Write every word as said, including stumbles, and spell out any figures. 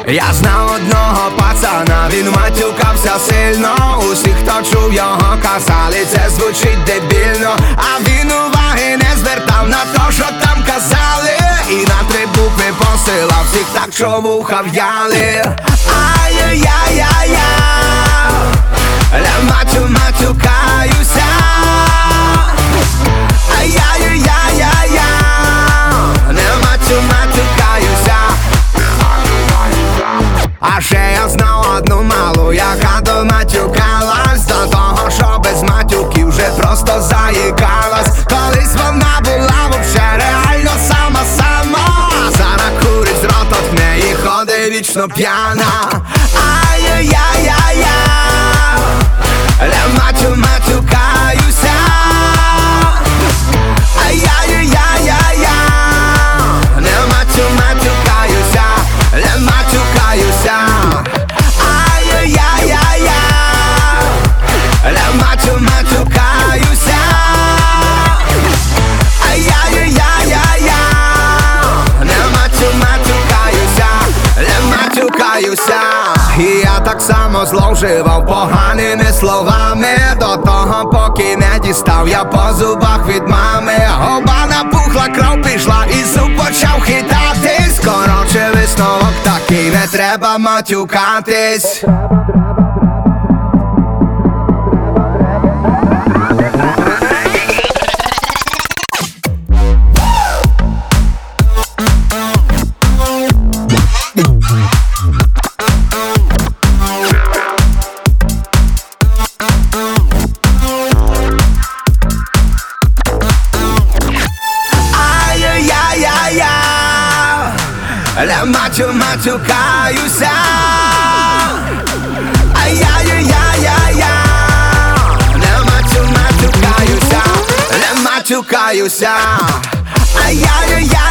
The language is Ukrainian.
Я знав одного пацана, він матюкався сильно. Усі, хто чув його, казали, це звучить дебільно. А він уваги не звертав на то, що там казали, і на три букви посилав всіх так, що вуха в'яли. Ай-яй-яй-яй-я, ля матю матюкаюся. Ай-яй-яй-яй-я, не матю матюкаюся. А ще я знав одну малу, яка доматюкалась до того, що без матюків вже просто заїкалась. Колись вона була вообще реально сама-сама, а зараз курить з рота тхне і ходить вічно п'яна. Ай-яй-яй-яй-я, ля матю матюкаюся. Ай-яй-яй-яй-я, не матю матюкаюся, ля матюкаюся. Ай-яй-яй-яй-я, ля матю матюкаюся. Ай-яй-яй-яй-я, не матю матюкаюся, ля матюкаюся. І я так само зловживав поганими словами до того, поки не дістав я по зубах від мами. Губа напухла, кров пішла і зуб почав хитатись. Короче, висновок такий, не треба матюкатись. Ля матю матюкаюся. Ай-яй-яй-яй-я, ля матю матюкаюся, ля матюкаюся. Ай-яй-яй-яй.